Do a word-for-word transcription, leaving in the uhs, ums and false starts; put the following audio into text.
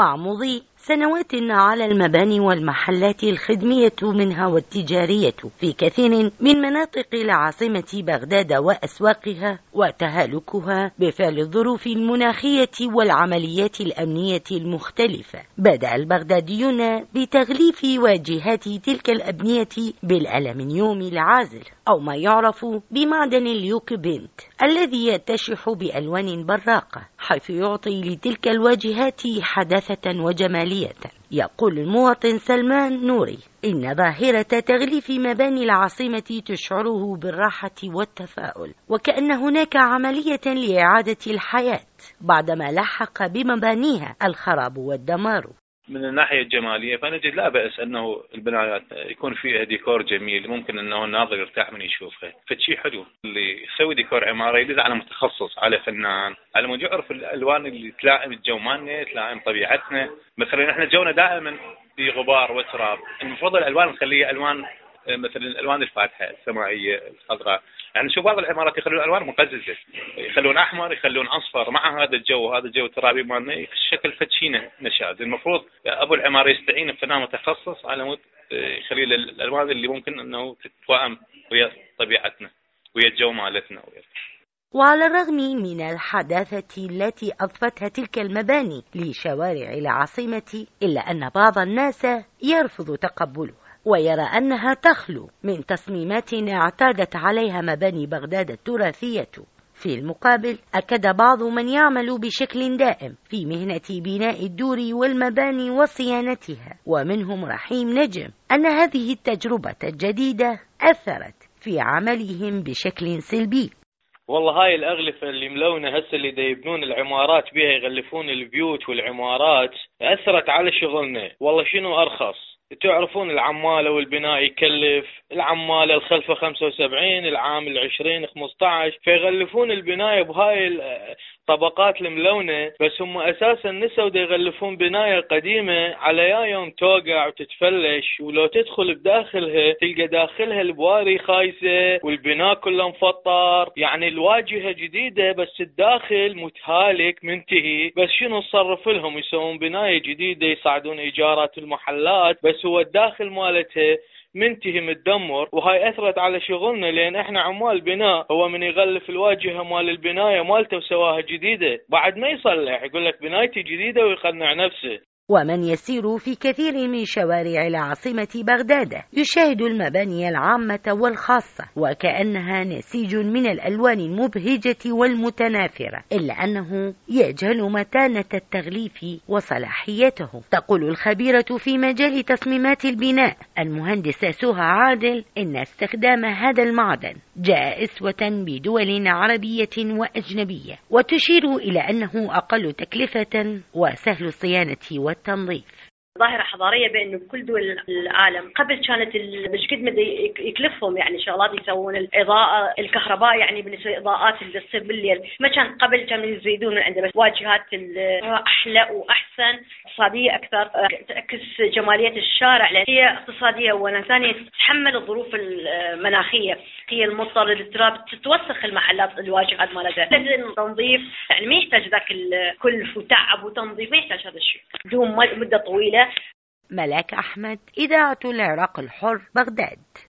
مع مضي سنوات على المباني والمحلات الخدمية منها والتجارية في كثير من مناطق العاصمة بغداد وأسواقها وتهالكها بفعل الظروف المناخية والعمليات الأمنية المختلفة. بدأ البغداديون بتغليف واجهات تلك الأبنية بالألمنيوم العازل أو ما يعرف بمعدن اليوكبنت الذي يتشح بألوان براقة، حيث يعطي لتلك الواجهات حداثة وجمالية. يقول المواطن سلمان نوري إن ظاهرة تغليف مباني العاصمة تشعره بالراحة والتفاؤل، وكأن هناك عملية لإعادة الحياة بعدما لحق بمبانيها الخراب والدمار. من الناحية الجمالية فنجد لا بأس أنه البنايات يكون فيها ديكور جميل، ممكن أنه الناظر يرتاح من يشوفها، فشي حلو. اللي يسوي ديكور عمارة يدل على متخصص، على فنان، على مود يعرف الألوان اللي تلائم الجو مالنا، تلائم طبيعتنا. مثلا احنا جونا دائما في غبار وتراب، المفروض الألوان نخليها ألوان مثلا الألوان الفاتحة السماعية الخضراء. يعني شو بعض العمارات يخلون الألوان مقززة، يخلون أحمر، يخلون أصفر، مع هذا الجو هذا الجو الترابي مالنا الشكل فتشينه نشاز. المفروض أبو العمارة يستعين بفنان متخصص على مود يخلي الألوان اللي ممكن أنه تتوائم ويا طبيعتنا ويا الجو مالتنا ويا. وعلى الرغم من الحداثة التي أضفتها تلك المباني لشوارع العاصمة، إلا أن بعض الناس يرفض تقبلها ويرى أنها تخلو من تصميمات اعتادت عليها مباني بغداد التراثية. في المقابل أكد بعض من يعمل بشكل دائم في مهنة بناء الدور والمباني وصيانتها ومنهم رحيم نجم أن هذه التجربة الجديدة أثرت في عملهم بشكل سلبي. والله هاي الأغلفة اللي ملونة هسه اللي دا يبنون العمارات بها يغلفون البيوت والعمارات أثرت على شغلنا. والله شنو أرخص؟ تعرفون العمالة والبناء يكلف، العمالة الخلفة خمسة وسبعين، العامل عشرين خمسة عشر، فيغلفون البناية بهاي الطبقات الملونة. بس هم أساسا نسوا دا يغلفون بناية قديمة على يا يوم توقع وتتفلش، ولو تدخل بداخلها تلقى داخلها البواري خايسة والبناء كله مفطر. يعني الواجهة جديدة بس الداخل متهالك منتهي. بس شنو نصرف لهم؟ يسوون بناية جديدة يصعدون إيجارات المحلات، بس هو الداخل مالتها منتهي متدمر. وهاي أثرت على شغلنا لأن إحنا عمال بناء، هو من يغلف الواجهة مال البناية مالته وسواها جديدة بعد ما يصلح يقول لك بنايتي جديدة ويقنع نفسه. ومن يسير في كثير من شوارع العاصمة بغداد يشاهد المباني العامة والخاصة وكأنها نسيج من الألوان المبهجة والمتناثرة، إلا أنه يجهل متانة التغليف وصلاحيته. تقول الخبيرة في مجال تصميمات البناء المهندسة سهى عادل إن استخدام هذا المعدن جاء أسوة بدول عربية وأجنبية، وتشير إلى أنه أقل تكلفة وسهل الصيانة والتنظيف. ظاهرة حضارية بأنه بكل دول العالم قبل كانت مش قد ما يكلفهم يعني شغلات يسوون الإضاءة الكهرباء، يعني بالنسبة للإضاءات اللي تصير بالليل ما كان قبل كانوا يزيدون عنده، بس واجهات أحلى وأحسن، اقتصادية أكثر، تعكس جمالية الشارع لأن هي اقتصادية وأنا ثانية تتحمل الظروف المناخية، هي المطر التراب تتوسخ المحلات الواجهات مالتها. التنظيف يعني ما يحتاج ذاك الكلف وتعب وتنظيف، ما يحتاج هذا الشيء دوم مدة طويلة. ملاك أحمد، إذاعة العراق الحر، بغداد.